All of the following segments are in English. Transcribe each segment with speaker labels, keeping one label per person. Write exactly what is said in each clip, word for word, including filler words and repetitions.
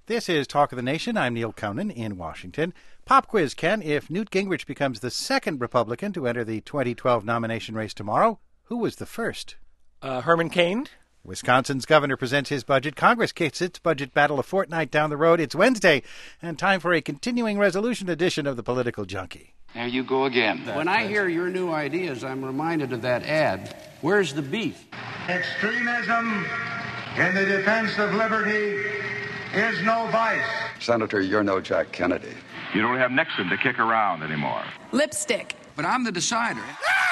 Speaker 1: This is Talk of the Nation. I'm Neil Conan in Washington. Pop quiz, Ken. If Newt Gingrich becomes the second Republican to enter the twenty twelve nomination race tomorrow, who was the first?
Speaker 2: Uh, Herman Cain.
Speaker 1: Wisconsin's governor presents his budget. Congress kicks its budget battle a fortnight down the road. It's Wednesday, and time for a continuing resolution edition of the Political Junkie.
Speaker 3: There you go again.
Speaker 4: When I hear your new ideas, I'm reminded of that ad. Where's the beef?
Speaker 5: Extremism in the defense of liberty is no vice.
Speaker 6: Senator, you're no Jack Kennedy.
Speaker 7: You don't have Nixon to kick around anymore.
Speaker 8: Lipstick.
Speaker 4: But I'm the decider.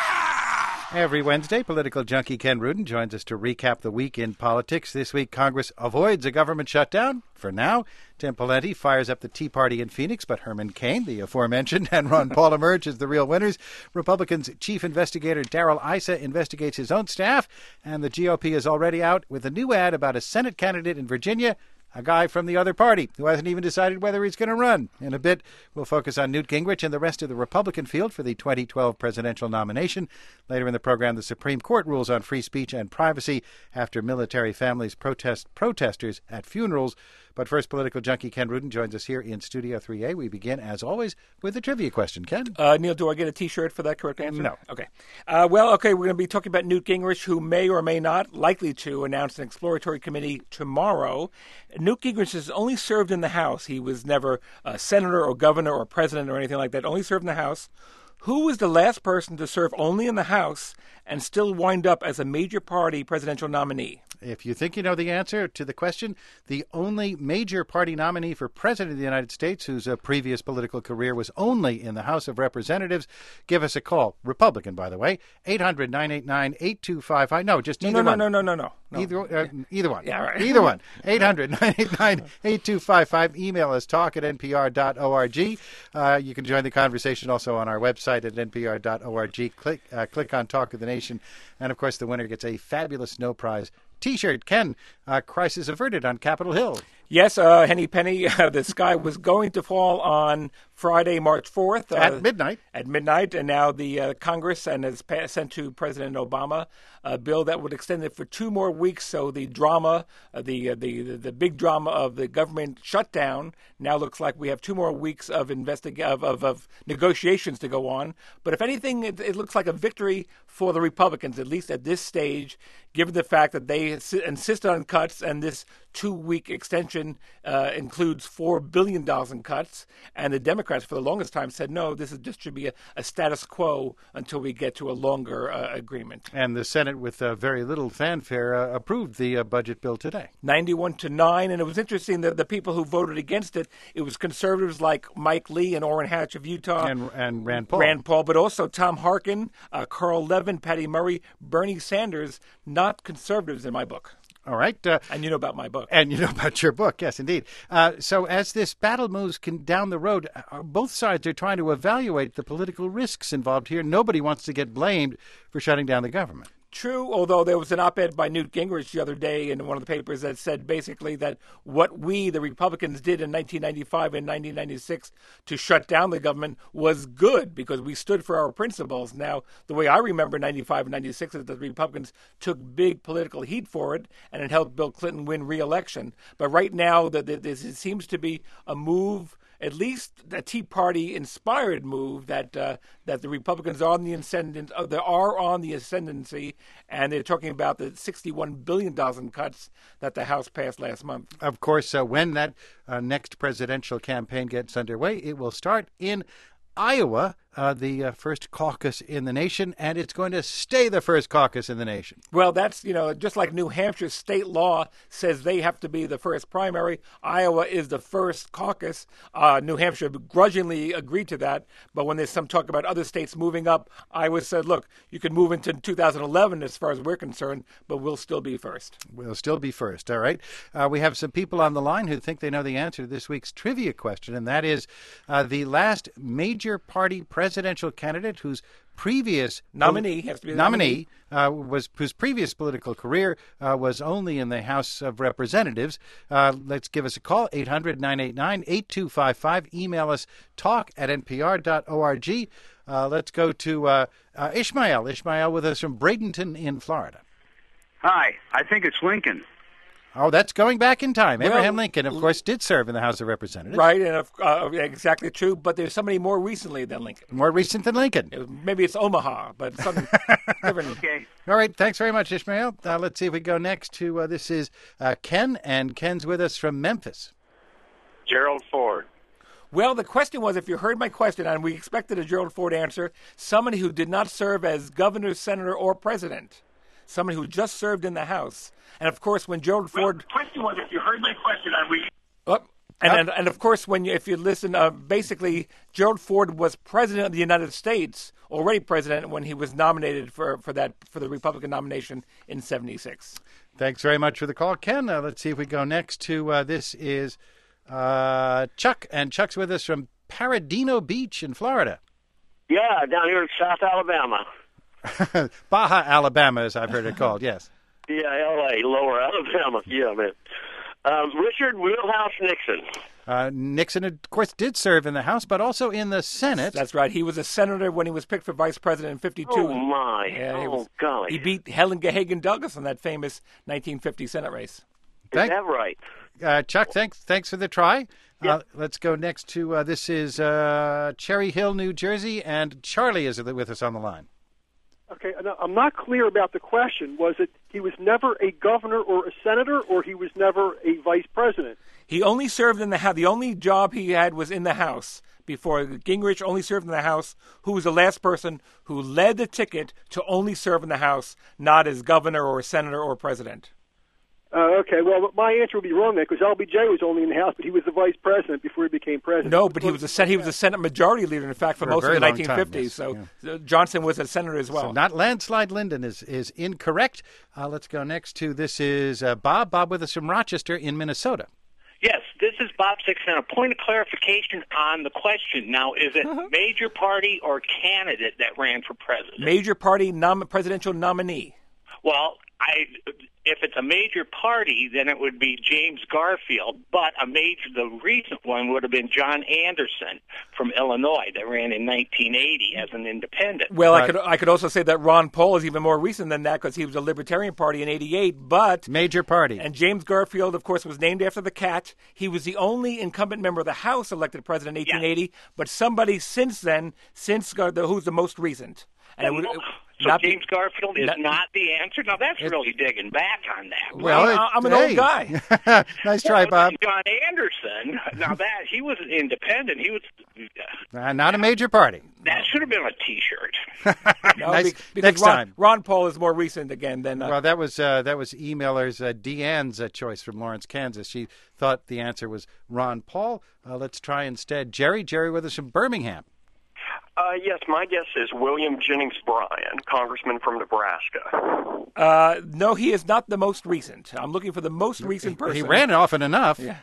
Speaker 1: Every Wednesday, political junkie Ken Rudin joins us to recap the week in politics. This week, Congress avoids a government shutdown. For now, Tim Pawlenty fires up the Tea Party in Phoenix, but Herman Cain, the aforementioned, and Ron Paul emerge as the real winners. Republicans' chief investigator Darrell Issa investigates his own staff, and the G O P is already out with a new ad about a Senate candidate in Virginia, a guy from the other party who hasn't even decided whether he's going to run. In a bit, we'll focus on Newt Gingrich and the rest of the Republican field for the twenty twelve presidential nomination. Later in the program, the Supreme Court rules on free speech and privacy after military families protest protesters at funerals. But first, political junkie Ken Rudin joins us here in Studio three A. We begin, as always, with a trivia question. Ken?
Speaker 2: Uh, Neil, do I get a T-shirt for that correct answer?
Speaker 1: No.
Speaker 2: Okay. Uh, well, okay, we're going to be talking about Newt Gingrich, who may or may not, likely to, announce an exploratory committee tomorrow. Newt Gingrich has only served in the House. He was never a senator or governor or president or anything like that, only served in the House. Who was the last person to serve only in the House and still wind up as a major party presidential nominee?
Speaker 1: If you think you know the answer to the question, the only major party nominee for president of the United States whose uh, previous political career was only in the House of Representatives, give us a call. Republican, by the way, eight hundred, nine eight nine, eight two five five. No, just either
Speaker 2: no, no,
Speaker 1: one.
Speaker 2: No, no, no, no, no.
Speaker 1: Either, uh, either one.
Speaker 2: Yeah, right.
Speaker 1: Either one. eight hundred, nine eight nine, eight two five five. Email us, talk at n p r dot org. Uh, you can join the conversation also on our website at n p r dot org. Click, uh, click on Talk of the Nation. And, of course, the winner gets a fabulous no prize T-shirt. Ken, uh, crisis averted on Capitol Hill.
Speaker 2: Yes, uh, Henny Penny, uh, the sky was going to fall on Friday, March fourth. Uh,
Speaker 1: At midnight.
Speaker 2: At midnight, and now the uh, Congress and has pa- sent to President Obama a bill that would extend it for two more weeks. So the drama, uh, the, uh, the the the big drama of the government shutdown now looks like we have two more weeks of investig- of, of, of negotiations to go on. But if anything, it, it looks like a victory for the Republicans, at least at this stage, given the fact that they insist on cuts, and this two-week extension uh, includes four billion dollars in cuts. And the Democrats, for the longest time, said, no, this is just should be a, a status quo until we get to a longer uh, agreement.
Speaker 1: And the Senate, with uh, very little fanfare, uh, approved the uh, budget bill today.
Speaker 2: ninety-one to nine. And it was interesting that the people who voted against it, it was conservatives like Mike Lee and Orrin Hatch of Utah.
Speaker 1: And, and Rand Paul.
Speaker 2: Rand Paul, but also Tom Harkin, uh, Carl Levin, Patty Murray, Bernie Sanders, not conservatives in my book.
Speaker 1: All right. Uh,
Speaker 2: and you know about my book.
Speaker 1: And you know about your book, yes, indeed. Uh, so as this battle moves can, down the road, uh, both sides are trying to evaluate the political risks involved here. Nobody wants to get blamed for shutting down the government.
Speaker 2: True, although there was an op-ed by Newt Gingrich the other day in one of the papers that said basically that what we, the Republicans, did in nineteen ninety-five and nineteen ninety-six to shut down the government was good because we stood for our principles. Now, the way I remember ninety-five and ninety-six is that the Republicans took big political heat for it, and it helped Bill Clinton win re-election. But right now, the, the, this it seems to be a move, at least a Tea Party-inspired move, that uh, that the Republicans are on the ascendant, uh, they are on the ascendancy, and they're talking about the sixty-one billion dollars in cuts that the House passed last month.
Speaker 1: Of course, uh, when that uh, next presidential campaign gets underway, it will start in Iowa, uh, the uh, first caucus in the nation, and it's going to stay the first caucus in the nation.
Speaker 2: Well, that's, you know, just like New Hampshire state law says they have to be the first primary, Iowa is the first caucus. Uh, New Hampshire begrudgingly agreed to that, but when there's some talk about other states moving up, Iowa said, look, you can move into two thousand eleven as far as we're concerned, but we'll still be first.
Speaker 1: We'll still be first, all right. Uh, we have some people on the line who think they know the answer to this week's trivia question, and that is uh, the last major party presidential candidate whose previous
Speaker 2: nominee has to be the
Speaker 1: nominee, nominee. Uh, was whose previous political career uh, was only in the House of Representatives. Uh, let's give us a call, eight hundred, nine eight nine, eight two five five. Email us, talk at n p r dot org. Uh, let's go to uh, uh, Ishmael. Ishmael with us from Bradenton in Florida.
Speaker 9: Hi, I think it's Lincoln.
Speaker 1: Oh, that's going back in time.
Speaker 2: Well,
Speaker 1: Abraham Lincoln, of course, did serve in the House of Representatives.
Speaker 2: Right, and uh, exactly true. But there's somebody more recently than Lincoln.
Speaker 1: More recent than Lincoln.
Speaker 2: It was, maybe it's Omaha, but something different.
Speaker 3: Okay.
Speaker 1: All right, thanks very much, Ishmael. Uh, let's see if we go next to, uh, this is uh, Ken, and Ken's with us from Memphis.
Speaker 3: Gerald Ford.
Speaker 2: Well, the question was, if you heard my question, and we expected a Gerald Ford answer, somebody who did not serve as governor, senator, or president. Somebody who just served in the House. And, of course, when Gerald Ford...
Speaker 3: Well, the question was, if you heard my question, and we...
Speaker 2: Oh, and, and, and, of course, when you, if you listen, uh, basically, Gerald Ford was president of the United States, already president, when he was nominated for, for that for the Republican nomination in seventy-six.
Speaker 1: Thanks very much for the call, Ken. Uh, let's see if we go next to, uh, this is... Uh, Chuck, and Chuck's with us from Paradino Beach in Florida.
Speaker 8: Yeah, down here in South Alabama.
Speaker 1: Baja, Alabama, as I've heard it called, yes.
Speaker 8: Yeah, L A, Lower Alabama. Yeah, man. Um, Richard Wheelhouse Nixon.
Speaker 1: Uh, Nixon, of course, did serve in the House, but also in the Senate.
Speaker 2: That's right. He was a senator when he was picked for vice president in fifty-two.
Speaker 8: Oh, my.
Speaker 2: Yeah, he
Speaker 8: oh,
Speaker 2: was,
Speaker 8: golly.
Speaker 2: He beat Helen Gahagan Douglas in that famous nineteen fifty Senate race.
Speaker 1: Thank,
Speaker 8: Is that right?
Speaker 1: Uh, Chuck, thanks thanks for the try. Yeah. Uh, let's go next to, uh, this is uh, Cherry Hill, New Jersey, and Charlie is with us on the line.
Speaker 9: Okay, I'm not clear about the question. Was it he was never a governor or a senator, or he was never a vice president?
Speaker 2: He only served in the House. The only job he had was in the House. Before Gingrich only served in the House, who was the last person who led the ticket to only serve in the House, not as governor or senator or president.
Speaker 9: Uh, okay, well, my answer would be wrong then, because L B J was only in the House, but he was the vice president before he became president.
Speaker 2: No, but he was a Sen- he was a Senate majority leader, in fact, for,
Speaker 1: for
Speaker 2: most of the nineteen fifties.
Speaker 1: Time, yes.
Speaker 2: So
Speaker 1: yeah.
Speaker 2: Johnson was a senator as well.
Speaker 1: So not landslide Lyndon is, is incorrect. Uh, let's go next to, this is uh, Bob. Bob with us from Rochester in Minnesota.
Speaker 10: Yes, this is Bob Sixon. A point of clarification on the question. Now, is it uh-huh. major party or candidate that ran for president?
Speaker 2: Major party nom- presidential nominee.
Speaker 10: Well, I... If it's a major party, then it would be James Garfield, but a major, the recent one would have been John Anderson from Illinois that ran in nineteen eighty as an independent.
Speaker 2: Well, I could I could also say that Ron Paul is even more recent than that because he was a Libertarian Party in eighty-eight, but...
Speaker 1: Major party.
Speaker 2: And James Garfield, of course, was named after the cat. He was the only incumbent member of the House elected president in eighteen eighty, yes. But somebody since then, since Gar- the, who's the most recent. And it would, it,
Speaker 10: So James be, Garfield is not, not the answer? Now, that's it, really digging back on that.
Speaker 2: Well, well it, I'm an hey. old guy.
Speaker 1: Nice try, Bob.
Speaker 10: John Anderson, now that, he was independent. He was...
Speaker 1: Uh, not a major party.
Speaker 10: That should have been a T-shirt.
Speaker 2: no,
Speaker 1: nice.
Speaker 2: Because
Speaker 1: Next
Speaker 2: Ron,
Speaker 1: time.
Speaker 2: Ron Paul is more recent again than... Uh,
Speaker 1: well, that was uh, that was emailer's uh, Deanne's uh, choice from Lawrence, Kansas. She thought the answer was Ron Paul. Uh, let's try instead Jerry. Jerry with us from Birmingham.
Speaker 11: Uh, yes, my guess is William Jennings Bryan, congressman from Nebraska.
Speaker 2: Uh, no, he is not the most recent. I'm looking for the most recent person.
Speaker 1: He ran often enough.
Speaker 2: Yeah.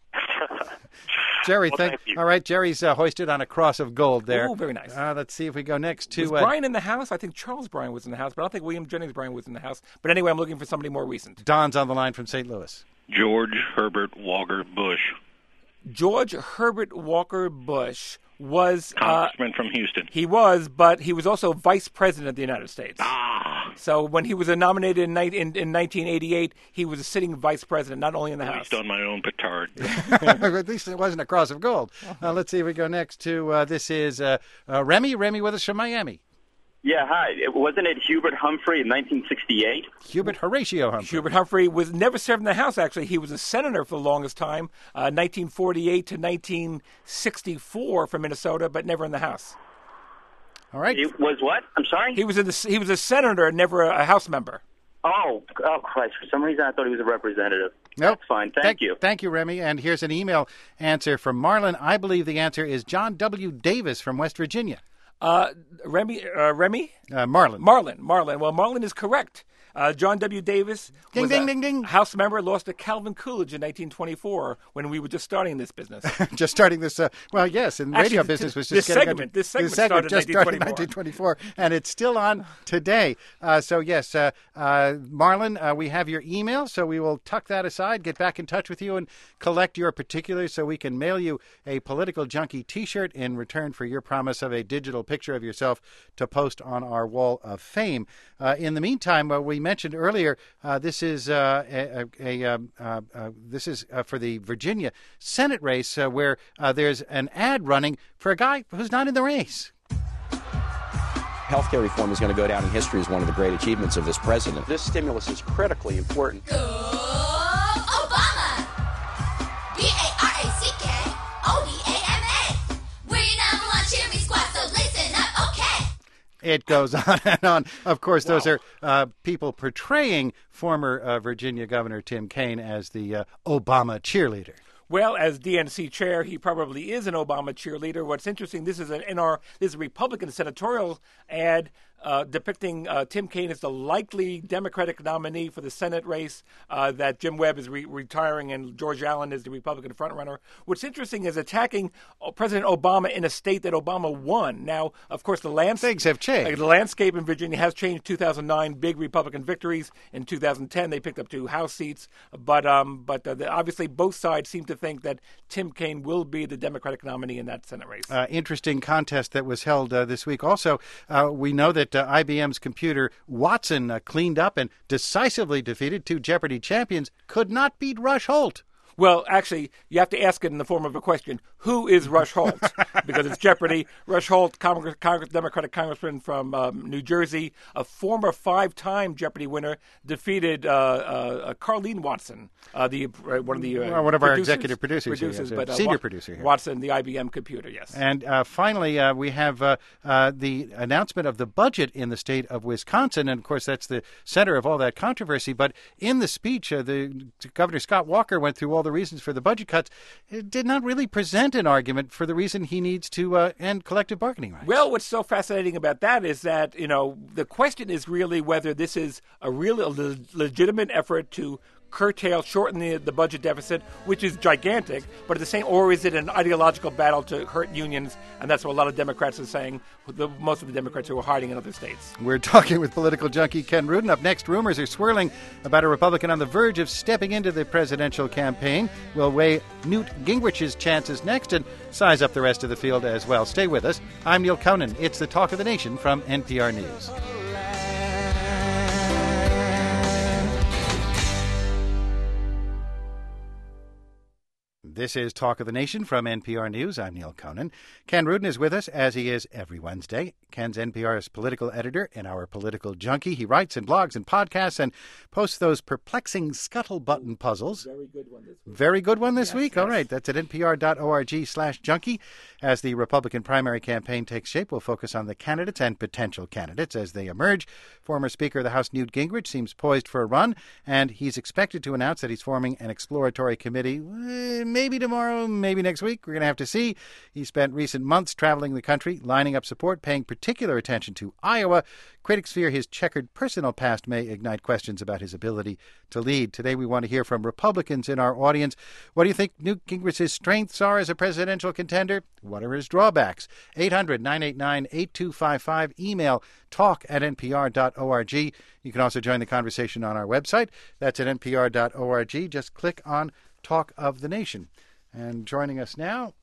Speaker 1: Jerry,
Speaker 11: well,
Speaker 1: thank,
Speaker 11: thank you.
Speaker 1: All right, Jerry's uh, hoisted on a cross of gold there.
Speaker 2: Oh, very nice.
Speaker 1: Uh, let's see if we go next to...
Speaker 2: Was
Speaker 1: uh,
Speaker 2: Bryan in the House? I think Charles Bryan was in the House, but I don't think William Jennings Bryan was in the House. But anyway, I'm looking for somebody more recent.
Speaker 1: Don's on the line from Saint Louis.
Speaker 12: George Herbert Walker Bush.
Speaker 2: George Herbert Walker Bush was...
Speaker 12: Congressman
Speaker 2: uh,
Speaker 12: from Houston.
Speaker 2: He was, but he was also vice president of the United States.
Speaker 12: Ah.
Speaker 2: So when he was nominated in, in, in nineteen eighty-eight, he was a sitting vice president, not only in the
Speaker 12: At
Speaker 2: House.
Speaker 12: At least on my own petard.
Speaker 1: At least it wasn't a cross of gold. Uh, let's see if we go next to... Uh, this is uh, uh, Remy. Remy with us from Miami.
Speaker 13: Yeah, hi. It, wasn't it Hubert Humphrey in nineteen sixty-eight?
Speaker 1: Hubert Horatio Humphrey.
Speaker 2: Hubert Humphrey was never served in the House, actually. He was a senator for the longest time, uh, nineteen forty-eight to nineteen sixty-four from Minnesota, but never in the House.
Speaker 1: All right.
Speaker 13: He was what? I'm sorry?
Speaker 2: He was in the, he was a senator, never a, a House member.
Speaker 13: Oh, oh, Christ. For some reason, I thought he was a representative.
Speaker 1: Nope.
Speaker 13: That's fine. Thank,
Speaker 1: thank
Speaker 13: you.
Speaker 1: Thank you, Remy. And here's an email answer from Marlon. I believe the answer is John W. Davis from West Virginia.
Speaker 2: Uh, Remy, uh, Remy?
Speaker 1: Uh, Marlon.
Speaker 2: Marlon, Marlon. Well, Marlon is correct. Uh, John W. Davis
Speaker 1: ding,
Speaker 2: was
Speaker 1: ding,
Speaker 2: a
Speaker 1: ding, ding.
Speaker 2: House member, lost to Calvin Coolidge in nineteen twenty-four when we were just starting this business.
Speaker 1: just starting this, uh, well, yes, and
Speaker 2: Actually,
Speaker 1: radio
Speaker 2: the,
Speaker 1: business was
Speaker 2: this
Speaker 1: just getting
Speaker 2: segment,
Speaker 1: up,
Speaker 2: This segment,
Speaker 1: this segment
Speaker 2: started
Speaker 1: just started in nineteen twenty-four, and it's still on today. Uh, so, yes, uh, uh, Marlon, uh, we have your email, so we will tuck that aside, get back in touch with you, and collect your particulars so we can mail you a Political Junkie T-shirt in return for your promise of a digital picture of yourself to post on our wall of fame. Uh, in the meantime, uh, we mentioned earlier, uh, this is uh, a, a, a um, uh, uh, this is uh, for the Virginia Senate race uh, where uh, there's an ad running for a guy who's not in the race.
Speaker 14: Healthcare reform is going to go down in history as one of the great achievements of this president. This stimulus is critically important.
Speaker 15: Go Obama! B A R A C K O B A M A. We're your number one cheerleading squad, so listen up, okay?
Speaker 1: It goes on and on. Of course, those wow. are uh, people portraying former uh, Virginia Governor Tim Kaine as the uh, Obama cheerleader.
Speaker 2: Well, as D N C chair, he probably is an Obama cheerleader. What's interesting, this is an N R, this is a Republican senatorial ad uh, depicting uh, Tim Kaine as the likely Democratic nominee for the Senate race, uh, that Jim Webb is re- retiring and George Allen is the Republican frontrunner. What's interesting is attacking President Obama in a state that Obama won. Now, of course, the landscape
Speaker 1: things have changed.
Speaker 2: Uh, the landscape in Virginia has changed. two thousand nine, big Republican victories. In two thousand ten, they picked up two House seats. But um, but uh, the, obviously, both sides seem to think that Tim Kaine will be the Democratic nominee in that Senate race.
Speaker 1: Uh, interesting contest that was held uh, this week. Also, uh, we know that uh, I B M's computer Watson uh, cleaned up and decisively defeated two Jeopardy champions, could not beat Rush Holt.
Speaker 2: Well, actually, you have to ask it in the form of a question. Who is Rush Holt? Because it's Jeopardy. Rush Holt, Congress, Congress, Democratic congressman from um, New Jersey, a former five-time Jeopardy winner, defeated uh, uh, Carlene Watson, uh, the uh, one of the uh,
Speaker 1: well, one of our
Speaker 2: producers,
Speaker 1: executive producers,
Speaker 2: producers
Speaker 1: here,
Speaker 2: but, uh,
Speaker 1: senior
Speaker 2: Wa-
Speaker 1: producer here.
Speaker 2: Watson, the I B M computer, yes.
Speaker 1: And uh, finally, uh, we have uh, uh, the announcement of the budget in the state of Wisconsin, and of course, that's the center of all that controversy. But in the speech, uh, the Governor Scott Walker went through all the reasons for the budget cuts. It did not really present an argument for the reason he needs to uh, end collective bargaining rights.
Speaker 2: Well, what's so fascinating about that is that, you know, the question is really whether this is a real a le- legitimate effort to curtail, shorten the, the budget deficit, which is gigantic, but at the same, or is it an ideological battle to hurt unions? And that's what a lot of Democrats are saying, the, most of the Democrats who are hiding in other states.
Speaker 1: We're talking with political junkie Ken Rudin. Up next, rumors are swirling about a Republican on the verge of stepping into the presidential campaign. We'll weigh Newt Gingrich's chances next and size up the rest of the field as well. Stay with us. I'm Neil Conan. It's the Talk of the Nation from N P R News. This is Talk of the Nation from N P R News. I'm Neil Conan. Ken Rudin is with us, as he is every Wednesday. Ken's N P R's political editor and our political junkie. He writes and blogs and podcasts and posts those perplexing scuttle-button puzzles.
Speaker 2: Very good one this week.
Speaker 1: Very good one this
Speaker 2: yes,
Speaker 1: week?
Speaker 2: Yes.
Speaker 1: All right. That's at npr.org slash junkie. As the Republican primary campaign takes shape, we'll focus on the candidates and potential candidates as they emerge. Former Speaker of the House Newt Gingrich seems poised for a run, and he's expected to announce that he's forming an exploratory committee eh, maybe tomorrow, maybe next week. We're going to have to see. He spent recent months traveling the country, lining up support, paying particular attention to Iowa. Critics fear his checkered personal past may ignite questions about his ability to lead. Today we want to hear from Republicans in our audience. What do you think Newt Gingrich's strengths are as a presidential contender? What are his drawbacks? eight hundred nine eight nine eight two five five. Email talk at npr.org. You can also join the conversation on our website. That's at npr.org. Just click on Talk of the Nation. And joining us now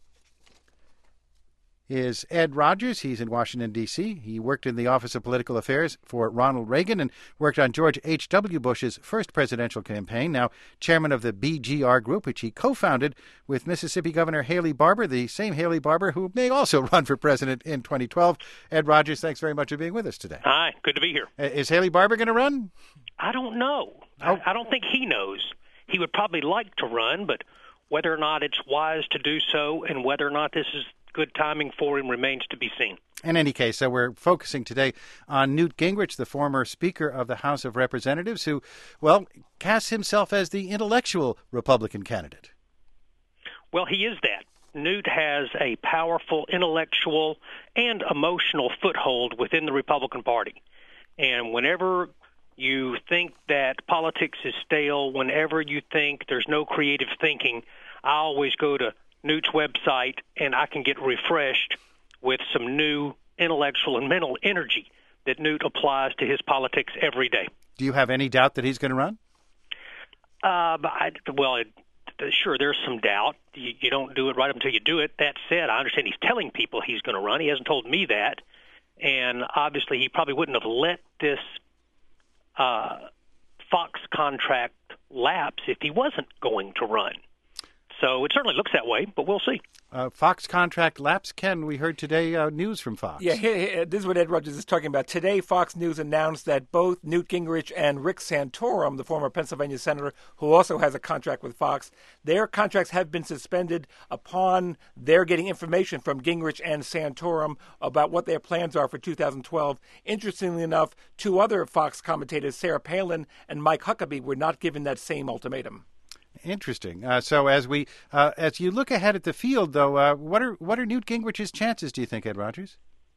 Speaker 1: is Ed Rogers. He's in Washington, D C He worked in the Office of Political Affairs for Ronald Reagan and worked on George H W. Bush's first presidential campaign, now chairman of the B G R Group, which he co-founded with Mississippi Governor Haley Barbour, the same Haley Barbour who may also run for president in twenty twelve. Ed Rogers, thanks very much for being with us today.
Speaker 16: Hi, good to be here.
Speaker 1: Is Haley Barbour going to run?
Speaker 16: I don't know.
Speaker 1: Oh.
Speaker 16: I, I don't think he knows. He would probably like to run, but whether or not it's wise to do so and whether or not this is good timing for him remains to be seen.
Speaker 1: In any case, so we're focusing today on Newt Gingrich, the former Speaker of the House of Representatives, who, well, casts himself as the intellectual Republican candidate.
Speaker 16: Well, he is that. Newt has a powerful intellectual and emotional foothold within the Republican Party. And whenever you think that politics is stale, whenever you think there's no creative thinking, I always go to Newt's website and I can get refreshed with some new intellectual and mental energy that Newt applies to his politics every day.
Speaker 1: Do you have any doubt that he's going to run?
Speaker 16: Uh, but I, well, it, sure, there's some doubt. You, you don't do it right up until you do it. That said, I understand he's telling people he's going to run. He hasn't told me that. And obviously he probably wouldn't have let this uh, Fox contract lapse if he wasn't going to run. So it certainly looks that way, but we'll see.
Speaker 1: Uh, Fox contract lapse. Ken, we heard today uh, news from Fox.
Speaker 2: Yeah, he, he, this is what Ed Rogers is talking about. Today, Fox News announced that both Newt Gingrich and Rick Santorum, the former Pennsylvania senator, who also has a contract with Fox, their contracts have been suspended upon their getting information from Gingrich and Santorum about what their plans are for two thousand twelve. Interestingly enough, two other Fox commentators, Sarah Palin and Mike Huckabee, were not given that same ultimatum.
Speaker 1: Interesting. Uh, so as we uh, as you look ahead at the field, though, uh, what are what are Newt Gingrich's chances, do you think, Ed Rogers?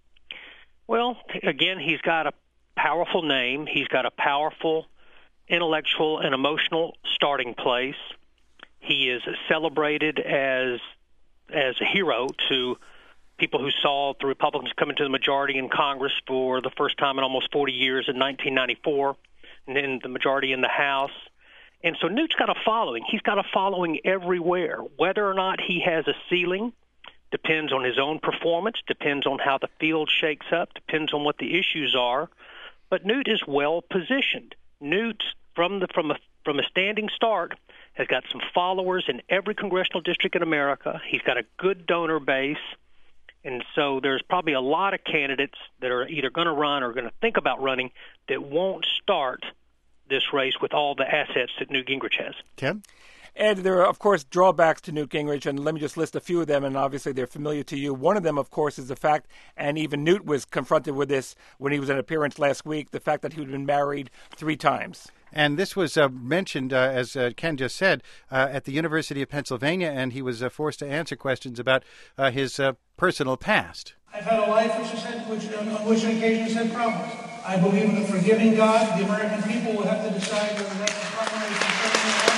Speaker 16: Well, again, he's got a powerful name. He's got a powerful intellectual and emotional starting place. He is celebrated as as a hero to people who saw the Republicans come into the majority in Congress for the first time in almost forty years in nineteen ninety-four, and then the majority in the House. And so Newt's got a following. He's got a following everywhere. Whether or not he has a ceiling depends on his own performance, depends on how the field shakes up, depends on what the issues are. But Newt is well positioned. Newt, from the from a from a standing start, has got some followers in every congressional district in America. He's got a good donor base. And so there's probably a lot of candidates that are either going to run or going to think about running that won't start this race with all the assets that Newt Gingrich has.
Speaker 1: Ken?
Speaker 2: And there are, of course, drawbacks to Newt Gingrich, and let me just list a few of them, and obviously they're familiar to you. One of them, of course, is the fact, and even Newt was confronted with this when he was in an appearance last week, the fact that he had been married three times.
Speaker 1: And this was uh, mentioned, uh, as uh, Ken just said, uh, at the University of Pennsylvania, and he was uh, forced to answer questions about uh, his uh, personal past.
Speaker 17: I've had a life which has had, which, on which occasions had problems. I believe in a forgiving God. The American people will have to decide whether that's the primary concern or not.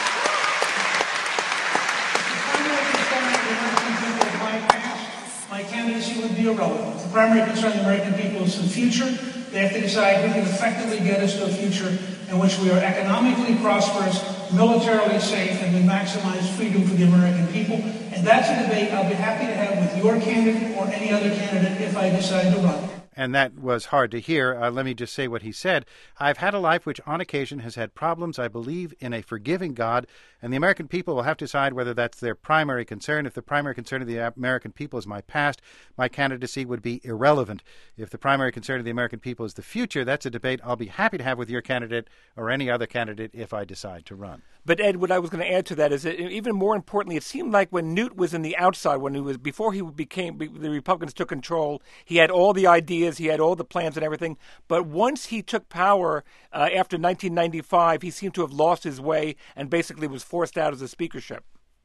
Speaker 17: The primary concern of the American people is my past. My candidacy would be irrelevant. The primary concern of the American people is the future. They have to decide who can effectively get us to a future in which we are economically prosperous, militarily safe, and we maximize freedom for the American people. And that's a debate I'll be happy to have with your candidate or any other candidate if I decide to run.
Speaker 1: And that was hard to hear. Uh, let me just say what he said. I've had a life which on occasion has had problems. I believe in a forgiving God, and the American people will have to decide whether that's their primary concern. If the primary concern of the American people is my past, my candidacy would be irrelevant. If the primary concern of the American people is the future, that's a debate I'll be happy to have with your candidate or any other candidate if I decide to run.
Speaker 2: But Ed, what I was going to add to that is that even more importantly, it seemed like when Newt was in the outside, when he was before he became the Republicans took control, he had all the ideas, he had all the plans and everything. But once he took power uh, after nineteen ninety-five, he seemed to have lost his way and basically was forced out of the speakership.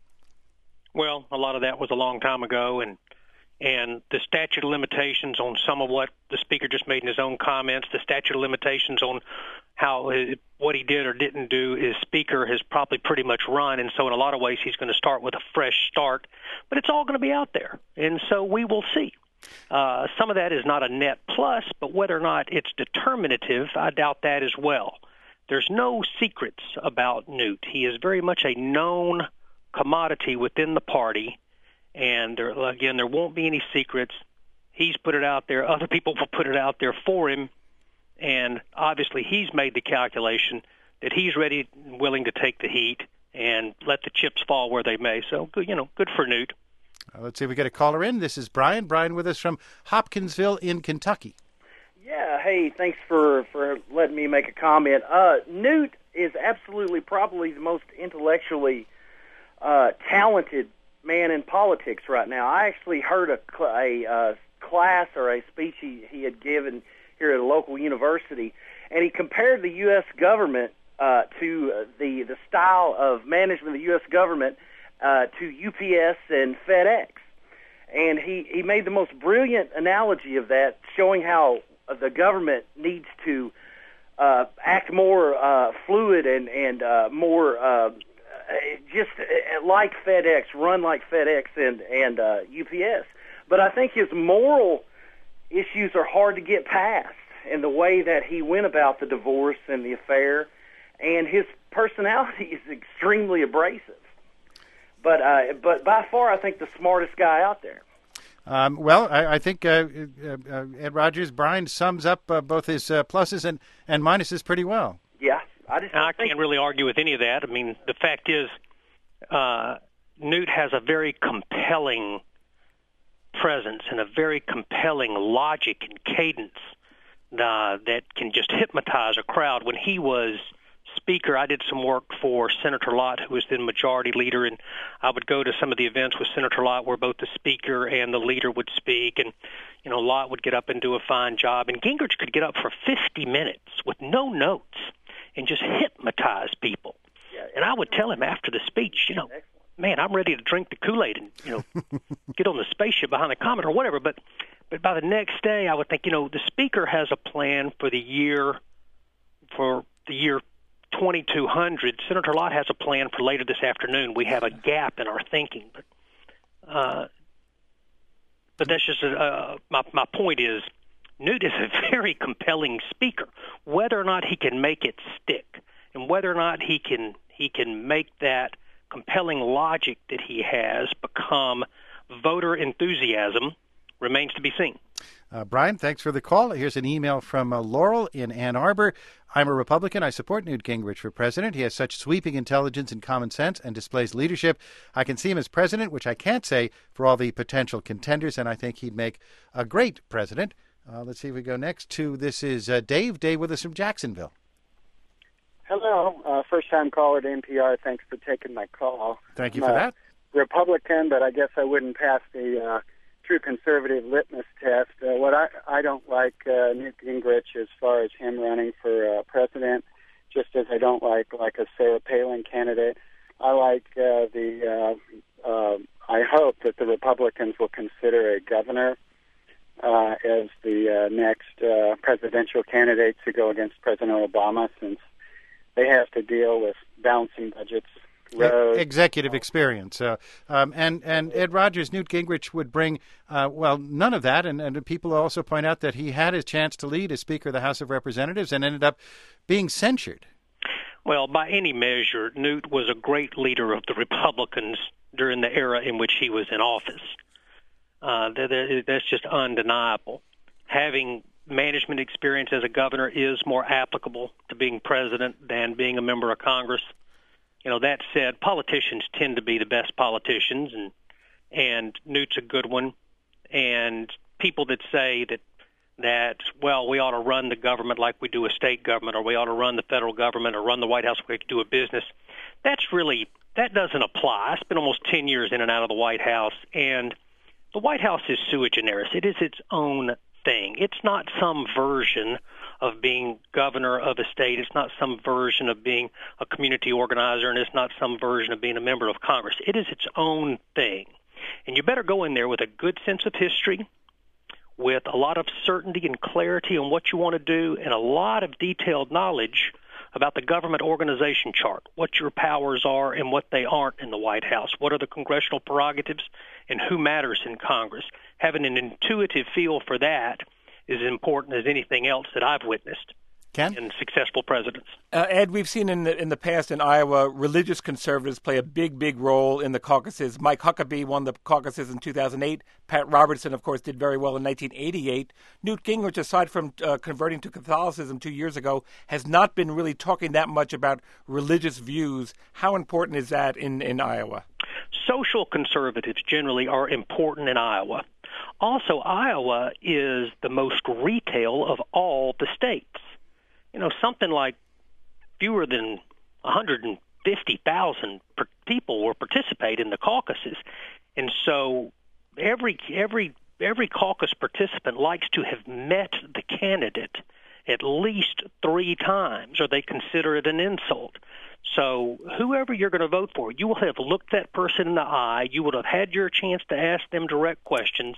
Speaker 16: Well, a lot of that was a long time ago, and and the statute of limitations on some of what the speaker just made in his own comments, the statute of limitations on how what he did or didn't do, his speaker has probably pretty much run, and so in a lot of ways he's going to start with a fresh start. But it's all going to be out there, and so we will see. Uh, some of that is not a net plus, but whether or not it's determinative, I doubt that as well. There's no secrets about Newt. He is very much a known commodity within the party, and there, again, there won't be any secrets. He's put it out there. Other people will put it out there for him. And obviously he's made the calculation that he's ready and willing to take the heat and let the chips fall where they may. So, you know, good for Newt.
Speaker 1: Uh, let's see if we get a caller in. This is Brian. Brian with us from Hopkinsville in Kentucky.
Speaker 18: Yeah, hey, thanks for, for letting me make a comment. Uh, Newt is absolutely probably the most intellectually uh, talented man in politics right now. I actually heard a, cl- a uh, class or a speech he, he had given here at a local university, and he compared the U S government uh, to uh, the the style of management of the U S government uh, to U P S and FedEx. And he, he made the most brilliant analogy of that, showing how the government needs to uh, act more uh, fluid and, and uh, more uh, just like FedEx, run like FedEx and, and uh, U P S. But I think his moral issues are hard to get past in the way that he went about the divorce and the affair, and his personality is extremely abrasive. But uh, but by far, I think the smartest guy out there.
Speaker 1: Um, well, I, I think uh, uh, Ed Rogers, Brian sums up uh, both his uh, pluses and, and minuses pretty well.
Speaker 18: Yeah, I just
Speaker 16: I
Speaker 18: think...
Speaker 16: can't really argue with any of that. I mean, the fact is, uh, Newt has a very compelling presence and a very compelling logic and cadence uh, that can just hypnotize a crowd. When he was Speaker, I did some work for Senator Lott, who was then Majority Leader, and I would go to some of the events with Senator Lott where both the Speaker and the Leader would speak, and you know, Lott would get up and do a fine job, and Gingrich could get up for fifty minutes with no notes and just hypnotize people. And I would tell him after the speech, you know, man, I'm ready to drink the Kool-Aid and, you know, get on the spaceship behind the comet or whatever. But but by the next day, I would think, you know, the Speaker has a plan for the year, for the year twenty-two hundred. Senator Lott has a plan for later this afternoon. We have a gap in our thinking. But uh, but that's just, a, uh, my, my point is, Newt is a very compelling speaker. Whether or not he can make it stick, and whether or not he can he can make that compelling logic that he has become voter enthusiasm remains to be seen.
Speaker 1: Uh, Brian, thanks for the call. Here's an email from uh, Laurel in Ann Arbor. I'm a Republican. I support Newt Gingrich for president. He has such sweeping intelligence and common sense and displays leadership. I can see him as president, which I can't say for all the potential contenders, and I think he'd make a great president. Uh, let's see if we go next to, this is uh, Dave. Dave with us from Jacksonville.
Speaker 19: Hello. Uh, first-time caller to N P R. Thanks for taking my call.
Speaker 1: Thank you
Speaker 19: I'm
Speaker 1: for
Speaker 19: a
Speaker 1: that.
Speaker 19: Republican, but I guess I wouldn't pass the uh, true conservative litmus test. Uh, what I, I don't like uh, Newt Gingrich as far as him running for uh, president, just as I don't like like a Sarah Palin candidate. I like uh, the, uh, uh, I hope that the Republicans will consider a governor Uh, as the uh, next uh, presidential candidate to go against President Obama, since they have to deal with balancing budgets, roads.
Speaker 1: Executive experience. Uh, um, and, and Ed Rogers, Newt Gingrich would bring, uh, well, none of that. And, and people also point out that he had his chance to lead as Speaker of the House of Representatives and ended up being censured.
Speaker 16: Well, by any measure, Newt was a great leader of the Republicans during the era in which he was in office. Uh, that, that, that's just undeniable. Having management experience as a governor is more applicable to being president than being a member of Congress. You know, that said, politicians tend to be the best politicians, and and Newt's a good one. And people that say that, that, well, we ought to run the government like we do a state government, or we ought to run the federal government or run the White House like we do a business, that's really, that doesn't apply. I spent almost ten years in and out of the White House, and the White House is sui generis. It is its own thing. It's not some version of being governor of a state. It's not some version of being a community organizer, and it's not some version of being a member of Congress. It is its own thing. And you better go in there with a good sense of history, with a lot of certainty and clarity on what you want to do, and a lot of detailed knowledge about the government organization chart, what your powers are and what they aren't in the White House, what are the congressional prerogatives, and who matters in Congress. Having an intuitive feel for that is as important as anything else that I've witnessed
Speaker 1: Ken?
Speaker 16: in successful presidents.
Speaker 2: Uh, Ed, we've seen in the, in the past in Iowa, religious conservatives play a big, big role in the caucuses. Mike Huckabee won the caucuses in two thousand eight. Pat Robertson, of course, did very well in nineteen eighty-eight. Newt Gingrich, aside from uh, converting to Catholicism two years ago, has not been really talking that much about religious views. How important is that in, in Iowa?
Speaker 16: Social conservatives generally are important in Iowa. Also, Iowa is the most retail of all the states. You know, something like fewer than one hundred fifty thousand people will participate in the caucuses. And so every every every caucus participant likes to have met the candidate at least three times, or they consider it an insult. So whoever you're going to vote for, you will have looked that person in the eye. You would have had your chance to ask them direct questions,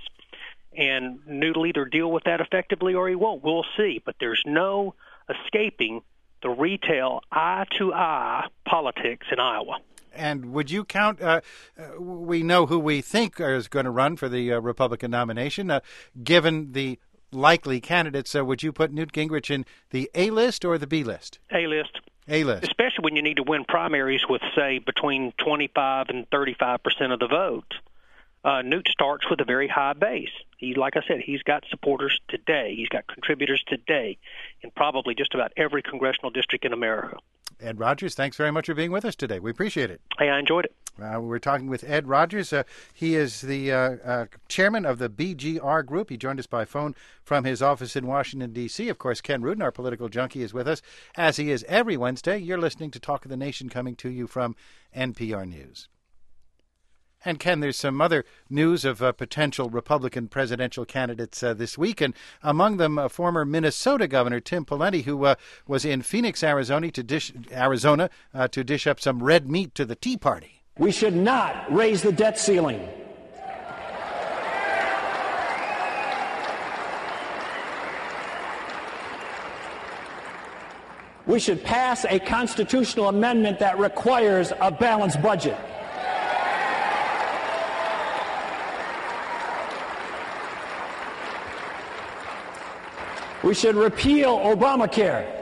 Speaker 16: and Newt will either deal with that effectively or he won't. We'll see. But there's no escaping the retail eye-to-eye politics in Iowa.
Speaker 1: And would you count, uh, uh, we know who we think is going to run for the uh, Republican nomination, uh, given the likely candidates, uh, would you put Newt Gingrich in the A list or the B list?
Speaker 16: A list.
Speaker 1: A list.
Speaker 16: Especially when you need to win primaries with, say, between twenty-five and thirty-five percent of the vote. uh, Newt starts with a very high base. He, like I said, he's got supporters today. He's got contributors today in probably just about every congressional district in America.
Speaker 1: Ed Rogers, thanks very much for being with us today. We appreciate it.
Speaker 16: Hey, I enjoyed it.
Speaker 1: Uh, we're talking with Ed Rogers. Uh, he is the uh, uh, chairman of the B G R Group. He joined us by phone from his office in Washington, D C. Of course, Ken Rudin, our political junkie, is with us, as he is every Wednesday. You're listening to Talk of the Nation, coming to you from N P R News. And, Ken, there's some other news of uh, potential Republican presidential candidates uh, this week, and among them uh, former Minnesota Governor Tim Pawlenty, who uh, was in Phoenix, Arizona, to dish, Arizona, uh, to dish up some red meat to the Tea Party.
Speaker 20: We should not raise the debt ceiling. We should pass a constitutional amendment that requires a balanced budget. We should repeal Obamacare.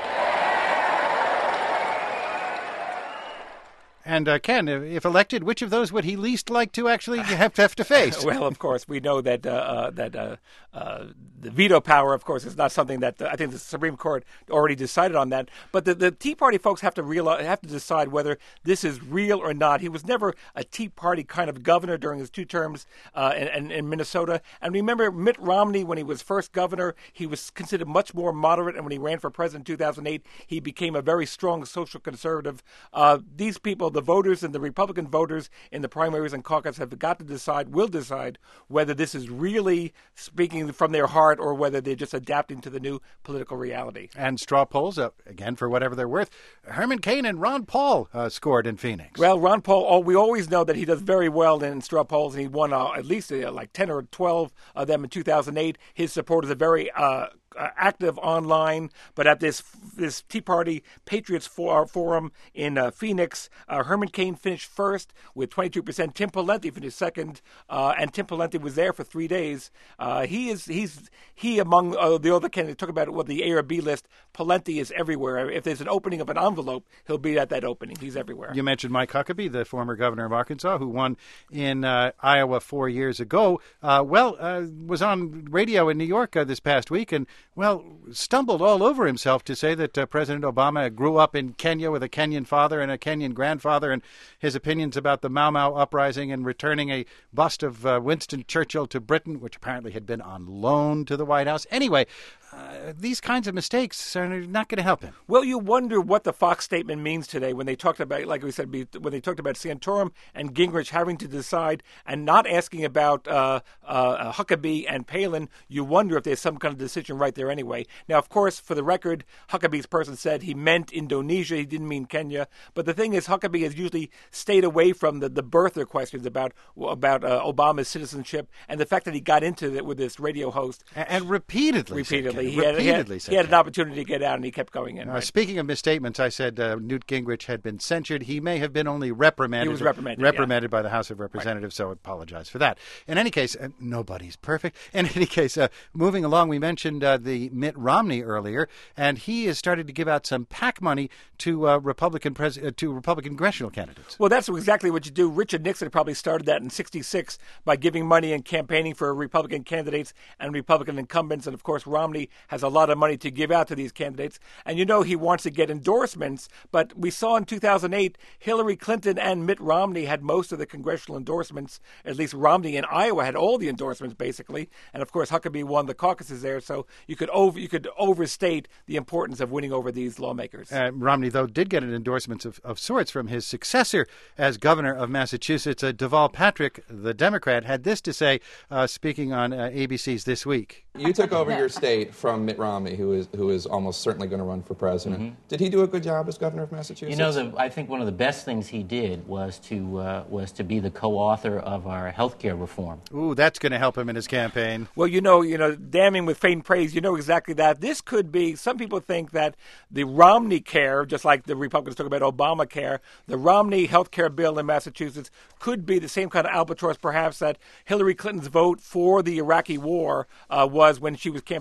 Speaker 1: And, uh, Ken, if elected, which of those would he least like to actually have to, have to face?
Speaker 2: Well, of course, we know that uh, uh, that uh, uh, the veto power, of course, is not something that uh, I think the Supreme Court already decided on that. But the, the Tea Party folks have to realize, have to decide whether this is real or not. He was never a Tea Party kind of governor during his two terms uh, in, in, in Minnesota. And remember, Mitt Romney, when he was first governor, he was considered much more moderate. And when he ran for president in two thousand eight, he became a very strong social conservative. Uh, these people, the voters and the Republican voters in the primaries and caucus have got to decide, will decide, whether this is really speaking from their heart or whether they're just adapting to the new political reality.
Speaker 1: And straw polls, uh, again, for whatever they're worth, Herman Cain and Ron Paul uh, scored in Phoenix.
Speaker 2: Well, Ron Paul, oh, we always know that he does very well in straw polls, and he won uh, at least uh, like ten or twelve of them in two thousand eight. His supporters are very uh, Uh, active online, but at this this Tea Party Patriots for, Forum in uh, Phoenix, uh, Herman Cain finished first with twenty-two percent. Tim Pawlenty finished second, uh, and Tim Pawlenty was there for three days. Uh, he is he's he among uh, the other candidates. Talk about what the A or B list. Pawlenty is everywhere. If there's an opening of an envelope, he'll be at that opening. He's everywhere.
Speaker 1: You mentioned Mike Huckabee, the former governor of Arkansas, who won in uh, Iowa four years ago. Uh, well, uh, was on radio in New York uh, this past week, and well, stumbled all over himself to say that uh, President Obama grew up in Kenya with a Kenyan father and a Kenyan grandfather, and his opinions about the Mau Mau uprising and returning a bust of uh, Winston Churchill to Britain, which apparently had been on loan to the White House. Anyway, uh, these kinds of mistakes are not going to help him.
Speaker 2: Well, you wonder what the Fox statement means today when they talked about, like we said, when they talked about Santorum and Gingrich having to decide and not asking about uh, uh, Huckabee and Palin. You wonder if there's some kind of decision right there anyway. Now, of course, for the record, Huckabee's person said he meant Indonesia. He didn't mean Kenya. But the thing is, Huckabee has usually stayed away from the, the birther questions about about uh, Obama's citizenship and the fact that he got into it with this radio host.
Speaker 1: And, and repeatedly.
Speaker 2: Repeatedly.
Speaker 1: Said,
Speaker 2: he, had,
Speaker 1: repeatedly
Speaker 2: he, had, he had an opportunity to get out, and he kept going in.
Speaker 1: Uh,
Speaker 2: right?
Speaker 1: Speaking of misstatements, I said uh, Newt Gingrich had been censured. He may have been only reprimanded.
Speaker 2: He was reprimanded.
Speaker 1: Reprimanded
Speaker 2: yeah.
Speaker 1: by the House of Representatives, right. So I apologize for that. In any case, uh, nobody's perfect. In any case, uh, moving along, we mentioned uh, the Mitt Romney earlier, and he has started to give out some PAC money to uh, Republican pres- uh, to Republican congressional candidates.
Speaker 2: Well, that's exactly what you do. Richard Nixon probably started that in sixty-six by giving money and campaigning for Republican candidates and Republican incumbents. And, of course, Romney has a lot of money to give out to these candidates. And you know he wants to get endorsements, but we saw in two thousand eight Hillary Clinton and Mitt Romney had most of the congressional endorsements. At least Romney in Iowa had all the endorsements, basically. And, of course, Huckabee won the caucuses there, so you could over you could overstate the importance of winning over these lawmakers.
Speaker 1: Uh, Romney, though, did get an endorsement of, of sorts from his successor as governor of Massachusetts. Uh, Deval Patrick, the Democrat, had this to say, uh, speaking on uh, A B C's This Week.
Speaker 21: You took over your state from Mitt Romney, who is who is almost certainly going to run for president. Mm-hmm. Did he do a good job as governor of Massachusetts?
Speaker 22: You know, the, I think one of the best things he did was to uh, was to be the co-author of our health care reform.
Speaker 1: Ooh, that's going to help him in his campaign.
Speaker 2: Well, you know, you know, damning with faint praise, you know exactly that. This could be, some people think that the Romney care, just like the Republicans talk about Obamacare, the Romney health care bill in Massachusetts could be the same kind of albatross, perhaps, that Hillary Clinton's vote for the Iraqi war uh, was when she was campaigning in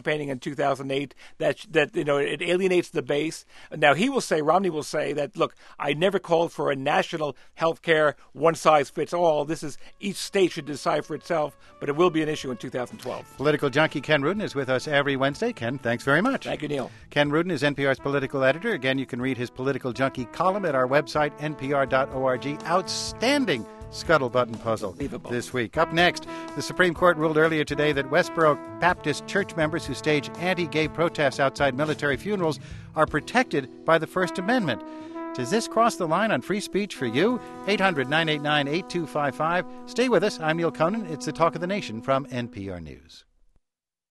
Speaker 2: two thousand eight, that, that you know, it alienates the base. Now, he will say, Romney will say that, look, I never called for a national health care one-size-fits-all. This is each state should decide for itself, but it will be an issue in two thousand twelve.
Speaker 1: Political junkie Ken Rudin is with us every Wednesday. Ken, thanks very much.
Speaker 2: Thank you, Neil.
Speaker 1: Ken Rudin is N P R's political editor. Again, you can read his Political Junkie column at our website, N P R dot org. Outstanding scuttle-button puzzle this week. Up next, the Supreme Court ruled earlier today that Westboro Baptist church members who stage anti-gay protests outside military funerals are protected by the First Amendment. Does this cross the line on free speech for you? eight hundred, nine eight nine, eight two five five. Stay with us. I'm Neil Conan. It's the Talk of the Nation from N P R News.